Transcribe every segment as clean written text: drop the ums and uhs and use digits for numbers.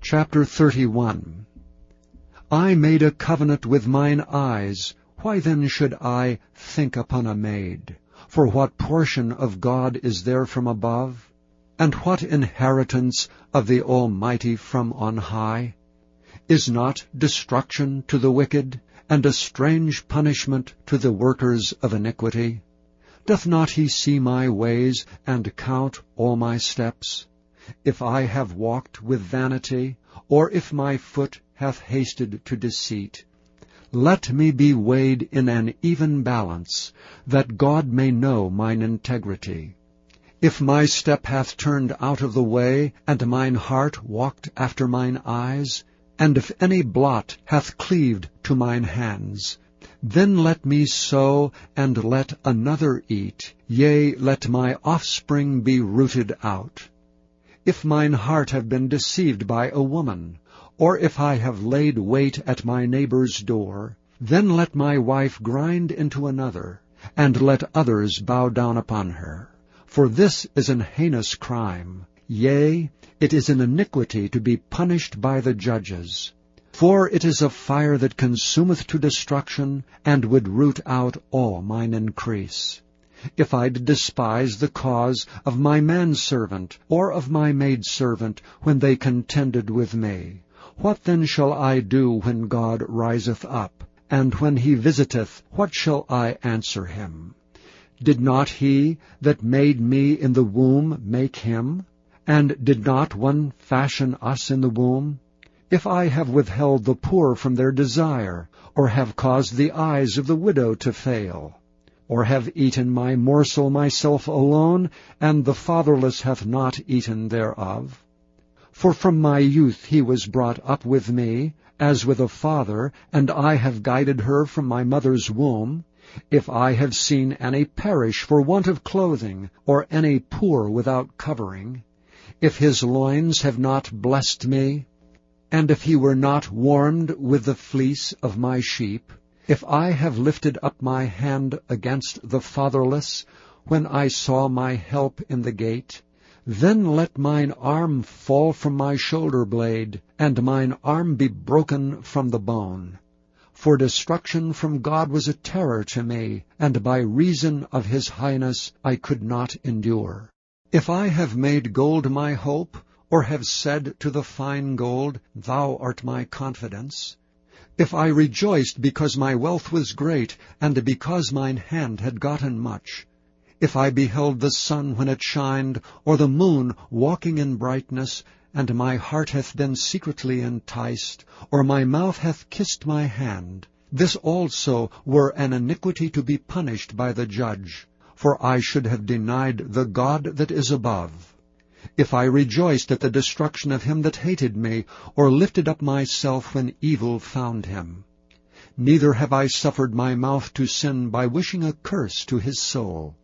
Chapter 31. I made a covenant with mine eyes. Why then should I think upon a maid? For what portion of God is there from above? And what inheritance of the Almighty from on high? Is not destruction to the wicked, and a strange punishment to the workers of iniquity? Doth not he see my ways, and count all my steps? If I have walked with vanity, or if my foot hath hasted to deceit, let me be weighed in an even balance, that God may know mine integrity. If my step hath turned out of the way, and mine heart walked after mine eyes, and if any blot hath cleaved to mine hands, then let me sow, and let another eat, yea, let my offspring be rooted out. If mine heart have been deceived by a woman, or if I have laid wait at my neighbor's door, then let my wife grind into another, and let others bow down upon her. For this is an heinous crime, yea, it is an iniquity to be punished by the judges. For it is a fire that consumeth to destruction, and would root out all mine increase. If I did despise the cause of my manservant, or of my maidservant, when they contended with me, what then shall I do when God riseth up? And when he visiteth, what shall I answer him? Did not he that made me in the womb make him? And did not one fashion us in the womb? If I have withheld the poor from their desire, or have caused the eyes of the widow to fail, or have eaten my morsel myself alone, and the fatherless hath not eaten thereof? For from my youth he was brought up with me, as with a father, and I have guided her from my mother's womb. If I have seen any perish for want of clothing, or any poor without covering, if his loins have not blessed me, and if he were not warmed with the fleece of my sheep, if I have lifted up my hand against the fatherless, when I saw my help in the gate, then let mine arm fall from my shoulder blade, and mine arm be broken from the bone. For destruction from God was a terror to me, and by reason of his highness I could not endure. If I have made gold my hope, or have said to the fine gold, Thou art my confidence, if I rejoiced because my wealth was great, and because mine hand had gotten much, if I beheld the sun when it shined, or the moon walking in brightness, and my heart hath been secretly enticed, or my mouth hath kissed my hand, this also were an iniquity to be punished by the judge, for I should have denied the God that is above. If I rejoiced at the destruction of him that hated me, or lifted up myself when evil found him. Neither have I suffered my mouth to sin by wishing a curse to his soul.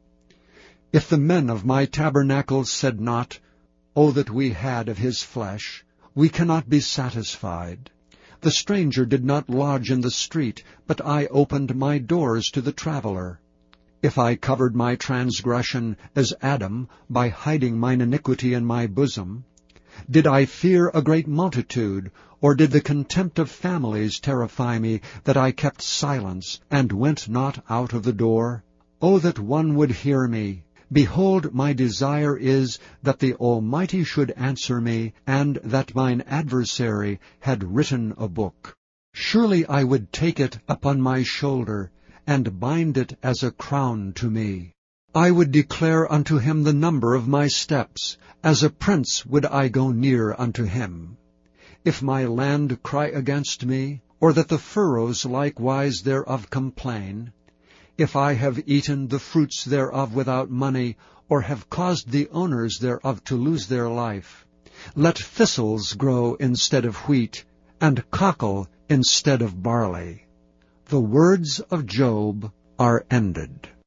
If the men of my tabernacle said not, O that we had of his flesh, we cannot be satisfied. The stranger did not lodge in the street, but I opened my doors to the traveler. If I covered my transgression as Adam, by hiding mine iniquity in my bosom, did I fear a great multitude, or did the contempt of families terrify me, that I kept silence, and went not out of the door? O that one would hear me! Behold, my desire is that the Almighty should answer me, and that mine adversary had written a book. Surely I would take it upon my shoulder, and bind it as a crown to me. I would declare unto him the number of my steps. As a prince would I go near unto him. If my land cry against me, or that the furrows likewise thereof complain, if I have eaten the fruits thereof without money, or have caused the owners thereof to lose their life, let thistles grow instead of wheat, and cockle instead of barley. The words of Job are ended.